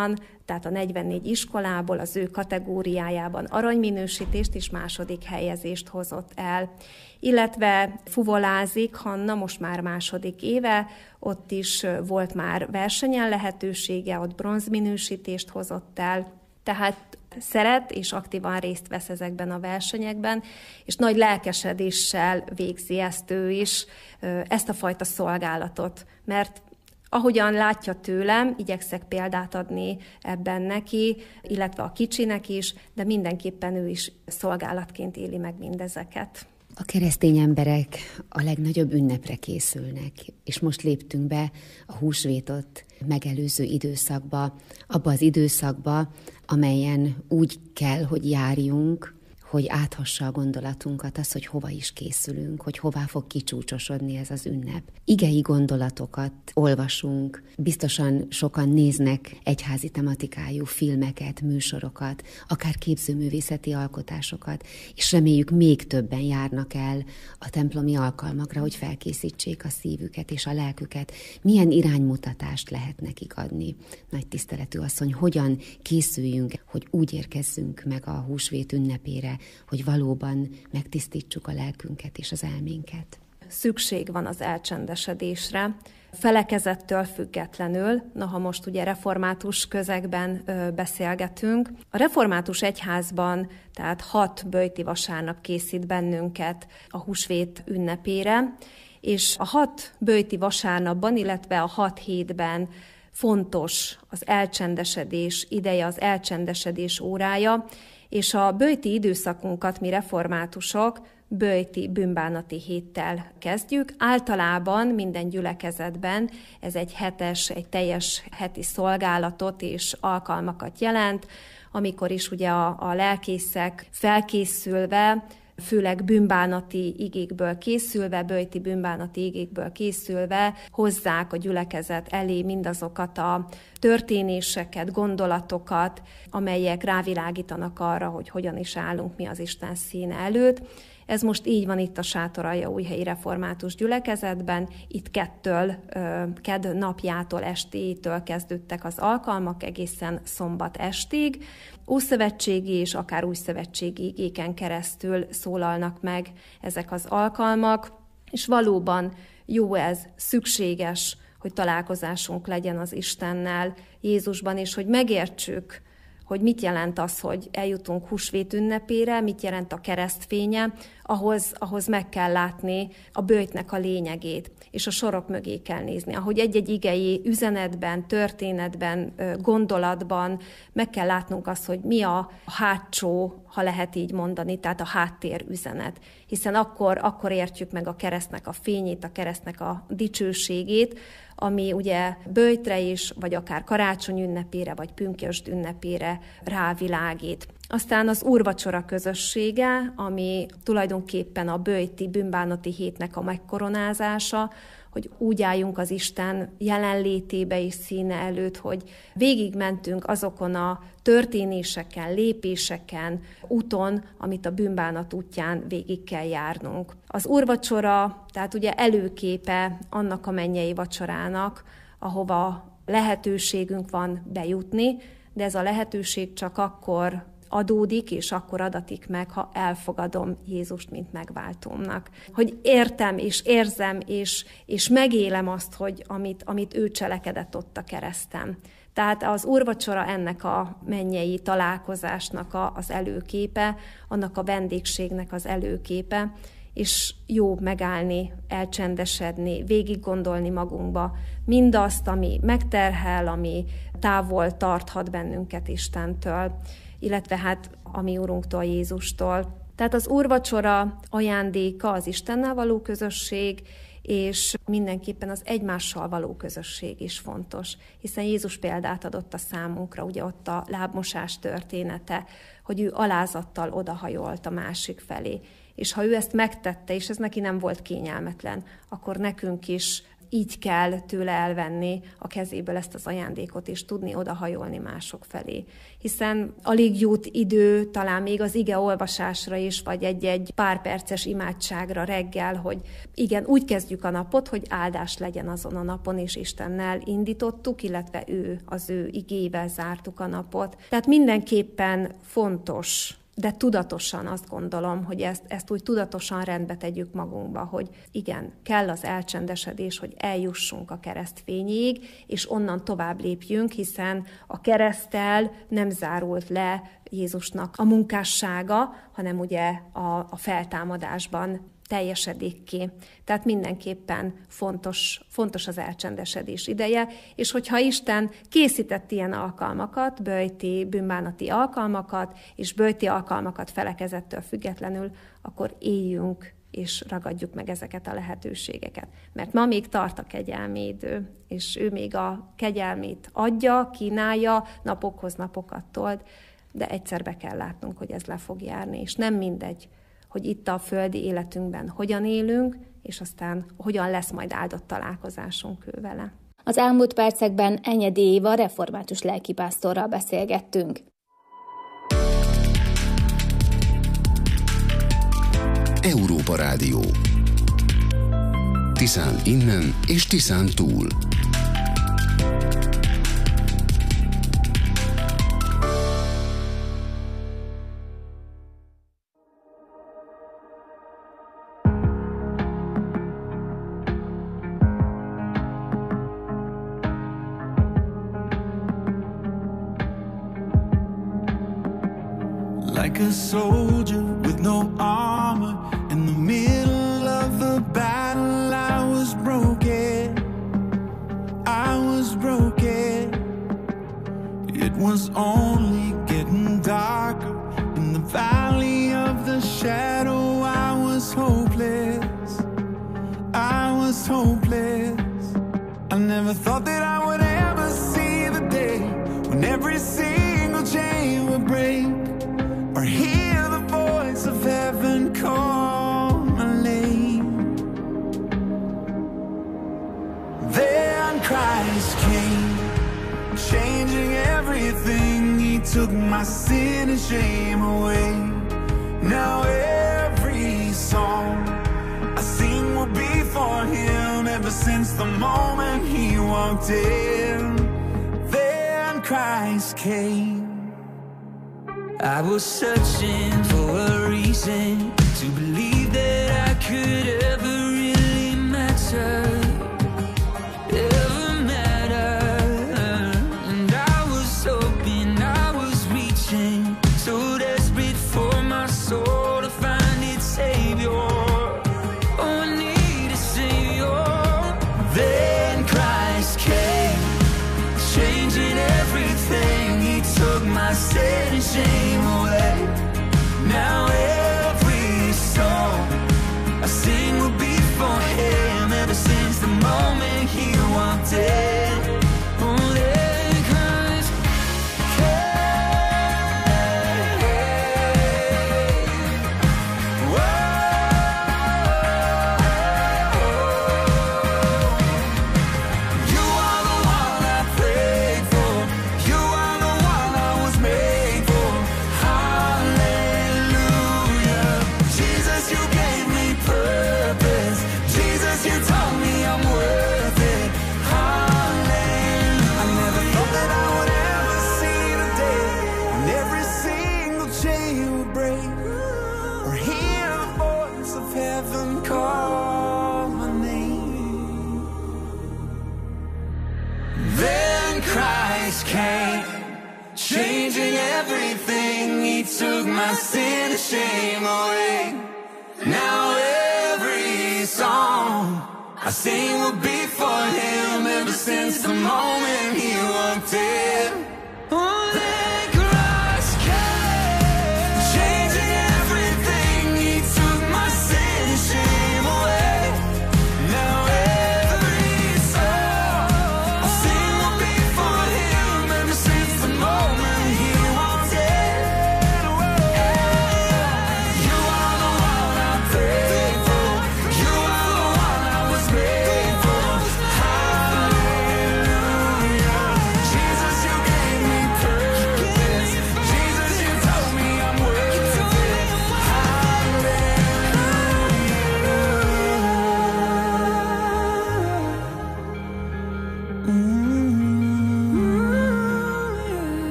tehát a 44 iskolából az ő kategóriájában aranyminősítést és második helyezést hozott el. Illetve fuvolázik Hanna most már második éve, ott is volt már versenyen lehetősége, ott bronzminősítést hozott el, tehát szeret és aktívan részt vesz ezekben a versenyekben, és nagy lelkesedéssel végzi ezt ő is, ezt a fajta szolgálatot, mert ahogyan látja tőlem, igyekszek példát adni ebben neki, illetve a kicsinek is, de mindenképpen ő is szolgálatként éli meg mindezeket. A keresztény emberek a legnagyobb ünnepre készülnek, és most léptünk be a húsvétot megelőző időszakba, abba az időszakba, amelyen úgy kell, hogy járjunk, hogy áthassa a gondolatunkat az, hogy hova is készülünk, hogy hová fog kicsúcsosodni ez az ünnep. Igei gondolatokat olvasunk, biztosan sokan néznek egyházi tematikájú filmeket, műsorokat, akár képzőművészeti alkotásokat, és reméljük még többen járnak el a templomi alkalmakra, hogy felkészítsék a szívüket és a lelküket. Milyen iránymutatást lehet nekik adni? Nagy tiszteletű asszony, hogyan készüljünk, hogy úgy érkezzünk meg a húsvét ünnepére, hogy valóban megtisztítsuk a lelkünket és az elménket. Szükség van az elcsendesedésre, felekezettől függetlenül, ha most ugye református közegben beszélgetünk. A református egyházban tehát 6 böjti vasárnap készít bennünket a húsvét ünnepére, és a 6 böjti vasárnapban, illetve a 6 hétben fontos az elcsendesedés ideje, az elcsendesedés órája, és a böjti időszakunkat mi reformátusok böjti bűnbánati héttel kezdjük. Általában minden gyülekezetben ez egy teljes heti szolgálatot és alkalmakat jelent, amikor is ugye a lelkészek felkészülve, főleg bűnbánati igékből készülve, böjti bűnbánati igékből készülve hozzák a gyülekezet elé mindazokat a történéseket, gondolatokat, amelyek rávilágítanak arra, hogy hogyan is állunk mi az Isten színe előtt. Ez most így van itt a Sátoraljaújhelyi Református Gyülekezetben, itt kedd napjától, estétől kezdődtek az alkalmak egészen szombat estig. Ószövetségi és akár újszövetségi igéken keresztül szólalnak meg ezek az alkalmak, és valóban jó ez, szükséges, hogy találkozásunk legyen az Istennel, Jézusban, és hogy megértsük, hogy mit jelent az, hogy eljutunk húsvét ünnepére, mit jelent a keresztfénye, ahhoz meg kell látni a böjtnek a lényegét, és a sorok mögé kell nézni. Ahogy egy-egy igei üzenetben, történetben, gondolatban meg kell látnunk azt, hogy mi a hátsó, ha lehet így mondani, tehát a háttér üzenet. Hiszen akkor értjük meg a keresztnek a fényét, a keresztnek a dicsőségét, ami ugye böjtre is, vagy akár karácsony ünnepére, vagy pünkösd ünnepére rávilágít. Aztán az úrvacsora közössége, ami tulajdonképpen a böjti bűnbánati hétnek a megkoronázása, hogy úgy álljunk az Isten jelenlétébe és színe előtt, hogy végigmentünk azokon a történéseken, lépéseken, úton, amit a bűnbánat útján végig kell járnunk. Az úrvacsora, tehát ugye előképe annak a mennyei vacsorának, ahova lehetőségünk van bejutni, de ez a lehetőség csak akkor adódik, és akkor adatik meg, ha elfogadom Jézust, mint megváltómnak. Hogy értem, és érzem, és megélem azt, hogy amit ő cselekedett ott a kereszten. Tehát az úrvacsora ennek a mennyei találkozásnak az előképe, annak a vendégségnek az előképe, és jó megállni, elcsendesedni, végig gondolni magunkba mindazt, ami megterhel, ami távol tarthat bennünket Istentől, illetve hát a mi Urunktól, Jézustól. Tehát az úrvacsora ajándéka az Istennel való közösség, és mindenképpen az egymással való közösség is fontos, hiszen Jézus példát adott a számunkra, ugye ott a lábmosás története, hogy ő alázattal odahajolt a másik felé. És ha ő ezt megtette, és ez neki nem volt kényelmetlen, akkor nekünk is így kell tőle elvenni a kezéből ezt az ajándékot, és tudni odahajolni mások felé. Hiszen alig jut idő talán még az ige olvasásra is, vagy egy pár perces imádságra reggel, hogy igen, úgy kezdjük a napot, hogy áldás legyen azon a napon, és Istennel indítottuk, illetve az ő igével zártuk a napot. Tehát mindenképpen fontos, de tudatosan azt gondolom, hogy ezt úgy tudatosan rendbe tegyük magunkba, hogy igen, kell az elcsendesedés, hogy eljussunk a kereszt fényéig, és onnan tovább lépjünk, hiszen a kereszttel nem zárult le Jézusnak a munkássága, hanem ugye a feltámadásban teljesedik ki. Tehát mindenképpen fontos az elcsendesedés ideje, és hogyha Isten készített ilyen alkalmakat, böjti, bűnbánati alkalmakat, és böjti alkalmakat felekezettől függetlenül, akkor éljünk és ragadjuk meg ezeket a lehetőségeket. Mert ma még tart a kegyelmi idő, és ő még a kegyelmét adja, kínálja, napokhoz napokat told, de egyszer be kell látnunk, hogy ez le fog járni, és nem mindegy, hogy itt a földi életünkben hogyan élünk, és aztán hogyan lesz majd áldott találkozásunk ő vele. Az elmúlt percekben Enyedi Éva református lelkipásztorral beszélgettünk. Európa Rádió. Tiszán innen és Tiszán túl. Like a soldier with no armor, in the middle of the battle I was broken. It was only getting darker. In the valley of the shadow I was hopeless. I never thought that I would ever see the day when every single chain would break, or hear the voice of heaven call my name. Then Christ came, changing everything. He took my sin and shame away. Now every song I sing will be for Him, ever since the moment He walked in. Then Christ came. I was searching for a reason to believe that I could ever really matter, and I was hoping, I was reaching, so desperate for my soul to find its Savior. Oh, I need a Savior. Then Christ came, changing everything. He took my sin and shame away. Now every song I sing will be for Him, ever since the moment He walked in. Oh, then Christ came. You are the one I prayed for. You are the one I was made for. Hallelujah. Jesus, you gave me purpose. Jesus, you told me I'm worth it. Hallelujah. I never thought that I would ever see the day when every single chain would break, or hear the voice of heaven call my name. Then Christ came, changing everything. He took my sin and shame away. Now every song I sing will be for Him, ever since the moment He walked in. Oh, then Christ came, changing everything. He took my sin and shame away. Now every song I sing will be for Him, ever since the moment He walked in. You are the one I prayed for. You are the one I was made for.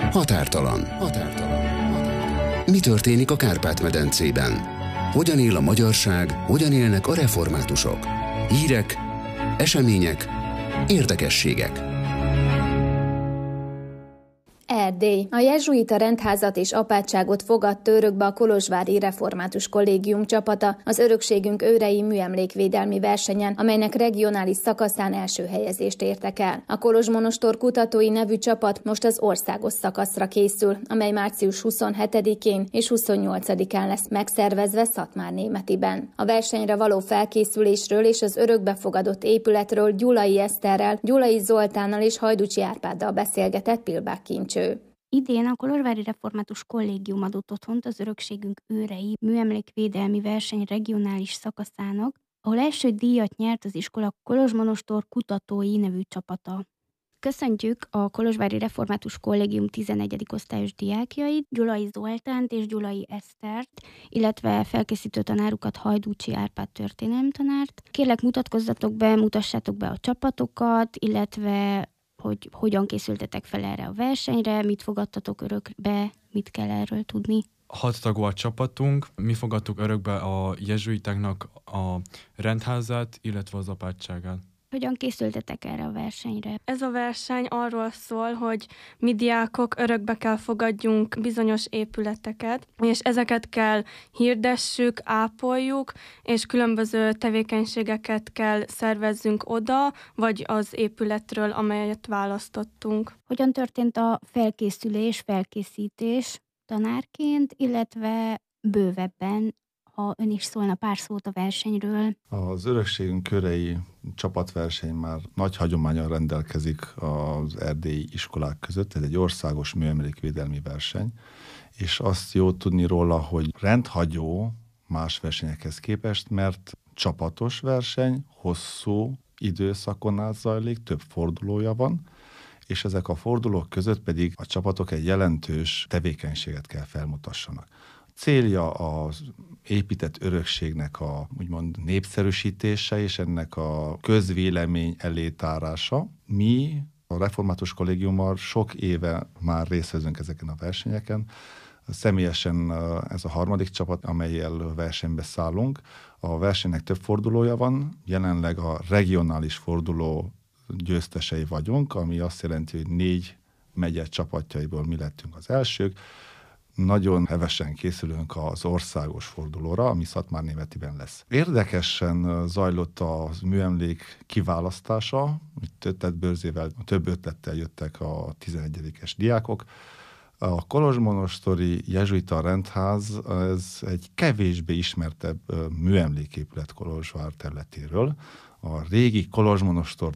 Határtalan. Mi történik a Kárpát-medencében? Hogyan él a magyarság, hogyan élnek a reformátusok? Hírek, események, érdekességek. Erdély. A jezsuita rendházat és apátságot fogadta örökbe a kolozsvári református kollégium csapata az Örökségünk őrei műemlékvédelmi versenyen, amelynek regionális szakaszán első helyezést értek el. A Kolozsmonostor kutatói nevű csapat most az országos szakaszra készül, amely március 27-én és 28-án lesz megszervezve Szatmárnémetiben. A versenyre való felkészülésről és az örökbefogadott épületről Gyulai Eszterrel, Gyulai Zoltánnal és Hajducsi Árpáddal beszélgetett Pilbák Kincső. Idén a Kolozsvári Református Kollégium adott otthont az Örökségünk őrei műemlékvédelmi verseny regionális szakaszának, ahol első díjat nyert az iskola Kolozsmonostor kutatói nevű csapata. Köszöntjük a Kolozsvári Református Kollégium 11. osztályos diákjait, Gyulai Zoltánt és Gyulai Esztert, illetve felkészítő tanárukat, Hajducsi Árpád történelemtanárt. Kérlek, mutatkozzatok be, mutassátok be a csapatokat, illetve hogy hogyan készültetek fel erre a versenyre, mit fogadtatok örökbe, mit kell erről tudni. 6 tagú a csapatunk, mi fogadtuk örökbe a jezsuitáknak a rendházát, illetve az apátságát. Hogyan készültetek erre a versenyre? Ez a verseny arról szól, hogy mi diákok örökbe kell fogadjunk bizonyos épületeket, és ezeket kell hirdessük, ápoljuk, és különböző tevékenységeket kell szervezzünk oda, vagy az épületről, amelyet választottunk. Hogyan történt a felkészítés tanárként, illetve bővebben, ha ön is szólna pár szót a versenyről? Az Örökségünk körei csapatverseny már nagy hagyománnyal rendelkezik az erdélyi iskolák között. Ez egy országos műemlékvédelmi verseny, és azt jó tudni róla, hogy rendhagyó más versenyekhez képest, mert csapatos verseny, hosszú időszakon át zajlik, több fordulója van, és ezek a fordulók között pedig a csapatok egy jelentős tevékenységet kell felmutassanak. Célja az épített örökségnek a úgymond népszerűsítése és ennek a közvélemény elé tárása. Mi a Református Kollégiummal sok éve már részt veszünk ezeken a versenyeken. Személyesen ez a harmadik csapat, amellyel versenybe szállunk. A versenynek több fordulója van, jelenleg a regionális forduló győztesei vagyunk, ami azt jelenti, hogy 4 megye csapatjaiból mi lettünk az elsők. Nagyon hevesen készülünk az országos fordulóra, ami Szatmárnémetiben lesz. Érdekesen zajlott a műemlék kiválasztása, itt ötletbörzével, több ötlettel jöttek a 11-es diákok. A kolozsmonostori jezsuita rendház, ez egy kevésbé ismertebb műemléképület Kolozsvár területéről. A régi kolozsmonostor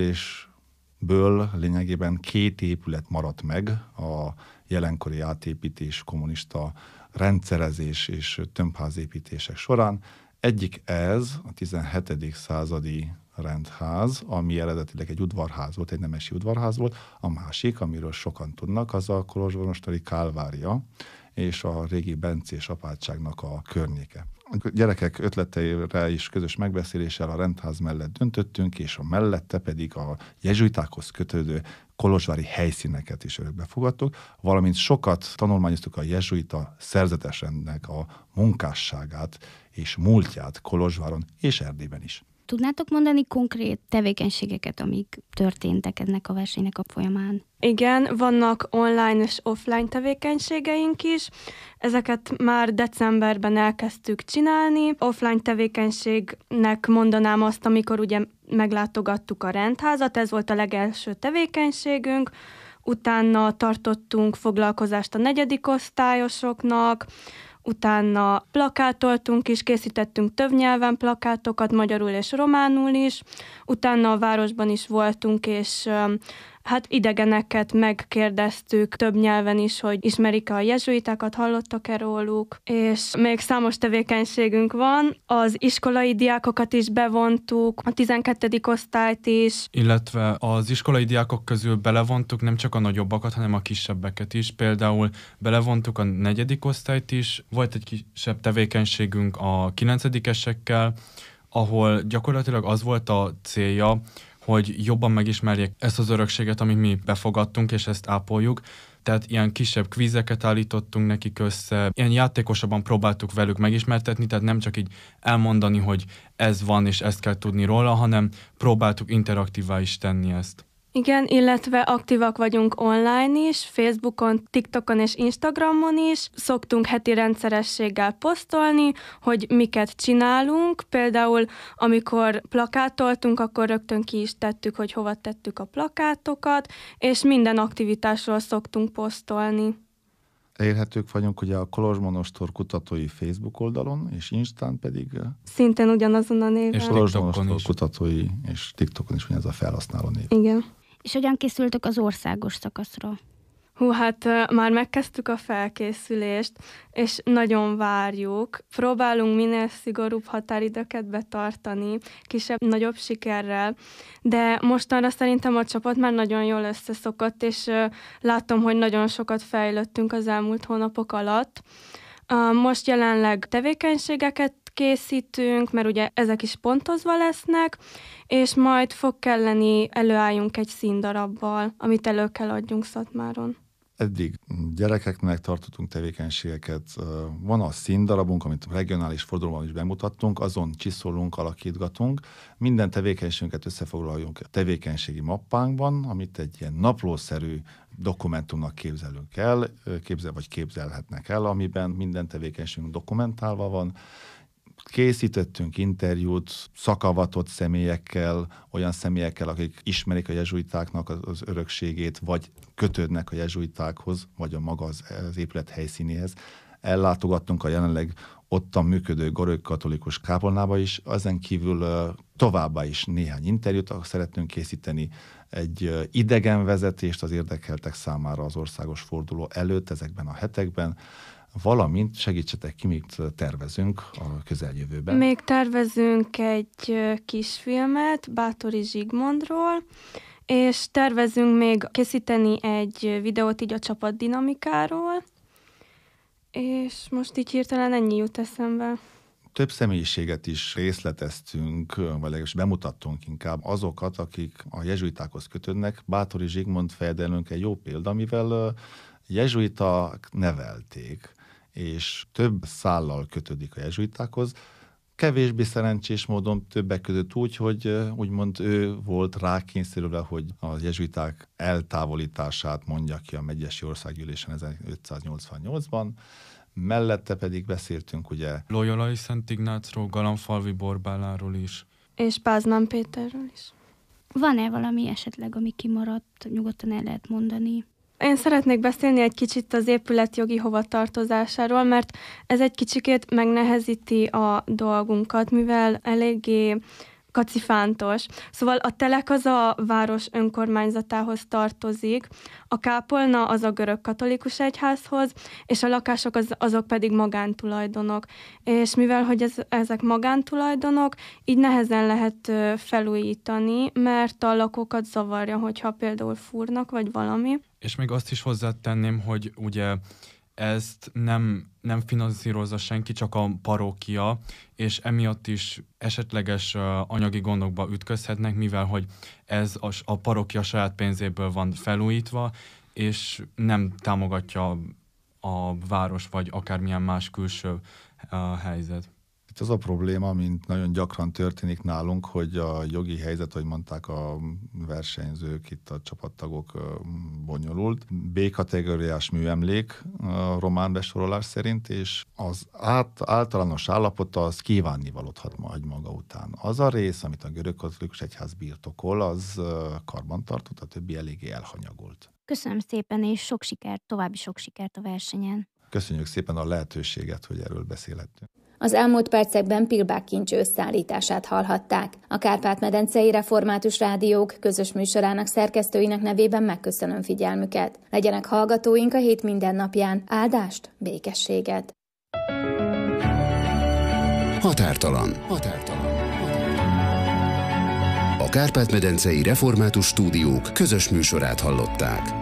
településből lényegében 2 épület maradt meg a jelenkori átépítés, kommunista rendszerezés és tömbházépítések során. Egyik ez a 17. századi rendház, ami eredetileg egy udvarház volt, egy nemesi udvarház volt. A másik, amiről sokan tudnak, az a kolozsmonostori Kálvária és a régi bencés apátságnak a környéke. A gyerekek ötleteire is közös megbeszéléssel a rendház mellett döntöttünk, és a mellette pedig a jezsuitákhoz kötődő kolozsvári helyszíneket is örökbe fogadtuk, valamint sokat tanulmányoztuk a jezsuita szerzetesrendnek a munkásságát és múltját Kolozsváron és Erdélyben is. Tudnátok mondani konkrét tevékenységeket, amik történtek ennek a versenynek a folyamán? Igen, vannak online és offline tevékenységeink is. Ezeket már decemberben elkezdtük csinálni. Offline tevékenységnek mondanám azt, amikor ugye meglátogattuk a rendházat, ez volt a legelső tevékenységünk. Utána tartottunk foglalkozást a 4. osztályosoknak, utána plakátoltunk is, készítettünk több nyelven plakátokat, magyarul és románul is. Utána a városban is voltunk, és hát idegeneket megkérdeztük több nyelven is, hogy ismerik-e a jezsuitákat, hallottak-e róluk, és még számos tevékenységünk van. Az iskolai diákokat is bevontuk, a 12. osztályt is. Illetve az iskolai diákok közül belevontuk nem csak a nagyobbakat, hanem a kisebbeket is. Például belevontuk a 4. osztályt is, volt egy kisebb tevékenységünk a 9-esekkel, ahol gyakorlatilag az volt a célja, hogy jobban megismerjék ezt az örökséget, amit mi befogadtunk, és ezt ápoljuk. tehát ilyen kisebb kvízeket állítottunk nekik össze, ilyen játékosabban próbáltuk velük megismertetni, tehát nem csak így elmondani, hogy ez van és ezt kell tudni róla, hanem próbáltuk interaktívvá is tenni ezt. Igen, illetve aktívak vagyunk online is, Facebookon, TikTokon és Instagramon is. Szoktunk heti rendszerességgel posztolni, hogy miket csinálunk. Például, amikor plakátoltunk, akkor rögtön ki is tettük, hogy hova tettük a plakátokat, és minden aktivitásról szoktunk posztolni. Elérhetők vagyunk ugye a Kolozs Monostor kutatói Facebook oldalon, és Instán pedig szintén ugyanazon a néven. És Kolozs Monostor kutatói, és TikTokon is ugyanez a felhasználó név. Igen. És hogyan készültök az országos szakaszra? Hát már megkezdtük a felkészülést, és nagyon várjuk. Próbálunk minél szigorúbb határidőket betartani, kisebb-nagyobb sikerrel, de mostanra szerintem a csapat már nagyon jól összeszokott, és látom, hogy nagyon sokat fejlődtünk az elmúlt hónapok alatt. Most jelenleg tevékenységeket készítünk, mert ugye ezek is pontozva lesznek, és majd fog kelleni előálljunk egy színdarabbal, amit elő kell adjunk Szatmáron. Eddig gyerekeknek tartottunk tevékenységeket. Van a színdarabunk, amit regionális fordulóban is bemutattunk, azon csiszolunk, alakítgatunk. Minden tevékenységünket összefoglaljunk a tevékenységi mappánkban, amit egy ilyen naplószerű dokumentumnak képzelünk el, képzelhetnek el, amiben minden tevékenységünk dokumentálva van. Készítettünk interjút szakavatott személyekkel, olyan személyekkel, akik ismerik a jezsuitáknak az örökségét, vagy kötődnek a jezsuitákhoz, vagy a maga az épület helyszínéhez. Ellátogattunk a jelenleg ottan működő görög-katolikus kápolnába is, ezen kívül továbbá is néhány interjút szeretnünk készíteni, egy idegenvezetést az érdekeltek számára az országos forduló előtt ezekben a hetekben, valamint segítsetek ki, mit tervezünk a közeljövőben. Még tervezünk egy kisfilmet Báthori Zsigmondról, és tervezünk még készíteni egy videót így a csapatdinamikáról, és most így hirtelen ennyi jut eszembe. Több személyiséget is részleteztünk, vagy legalábbis bemutattunk inkább azokat, akik a jezsuitákhoz kötődnek. Báthori Zsigmond fejedelmünk egy jó példa, mivel jezsuiták nevelték, és több szállal kötődik a jezsuitákhoz. Kevésbé szerencsés módon többek között úgy, hogy úgymond ő volt rákényszerülve, hogy a jezsuiták eltávolítását mondja ki a Megyesi Országgyűlésen 1588-ban. Mellette pedig beszéltünk ugye Loyolai Szent Ignácról, Galamfalvi Borbáláról is. És Pázmány Péterről is. Van-e valami esetleg, ami kimaradt, nyugodtan el lehet mondani? Én szeretnék beszélni egy kicsit az épületjogi hovatartozásáról, mert ez egy kicsikét megnehezíti a dolgunkat, mivel eléggé kacifántos. Szóval a telek az a város önkormányzatához tartozik, a kápolna az a görög-katolikus egyházhoz, és a lakások azok pedig magántulajdonok. És mivel, hogy ezek magántulajdonok, így nehezen lehet felújítani, mert a lakókat zavarja, hogyha például fúrnak, vagy valami. És még azt is hozzátenném, hogy ugye ezt nem finanszírozza senki, csak a parókia, és emiatt is esetleges anyagi gondokba ütközhetnek, mivel hogy ez a parókia saját pénzéből van felújítva, és nem támogatja a város, vagy akármilyen más külső helyzet. Itt az a probléma, mint nagyon gyakran történik nálunk, hogy a jogi helyzet, ahogy mondták a versenyzők, itt a csapattagok bonyolult. B-kategóriás műemlék a román besorolás szerint, és az általános állapota az kívánnivalót hagy maga után. Az a rész, amit a görög-katolikus egyház birtokol, az karbantartott, a többi eléggé elhanyagolt. Köszönöm szépen, és sok sikert, további sok sikert a versenyen. Köszönjük szépen a lehetőséget, hogy erről beszélhettünk. Az elmúlt percekben Pilbák kincs összeállítását hallhatták. A Kárpát-medencei Református Rádiók közös műsorának szerkesztőinek nevében megköszönöm figyelmüket. Legyenek hallgatóink a hét minden napján. Áldást, békességet! Határtalan. A Kárpát-medencei Református Stúdiók közös műsorát hallották.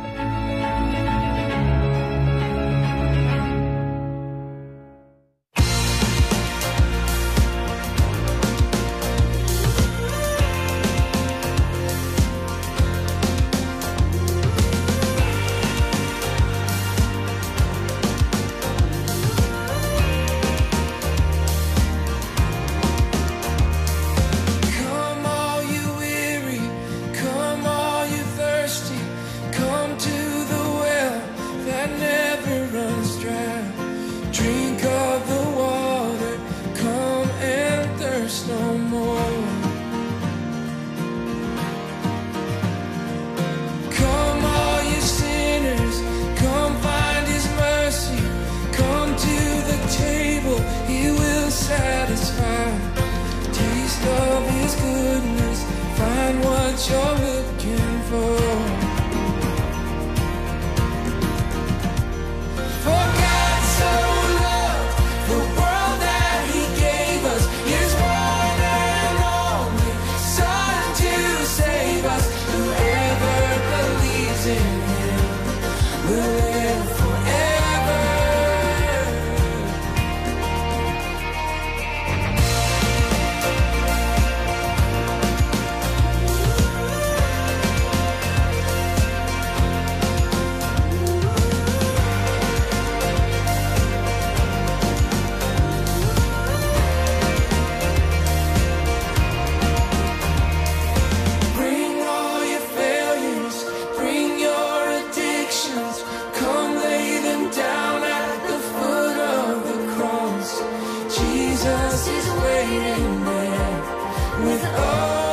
Jesus is waiting there with all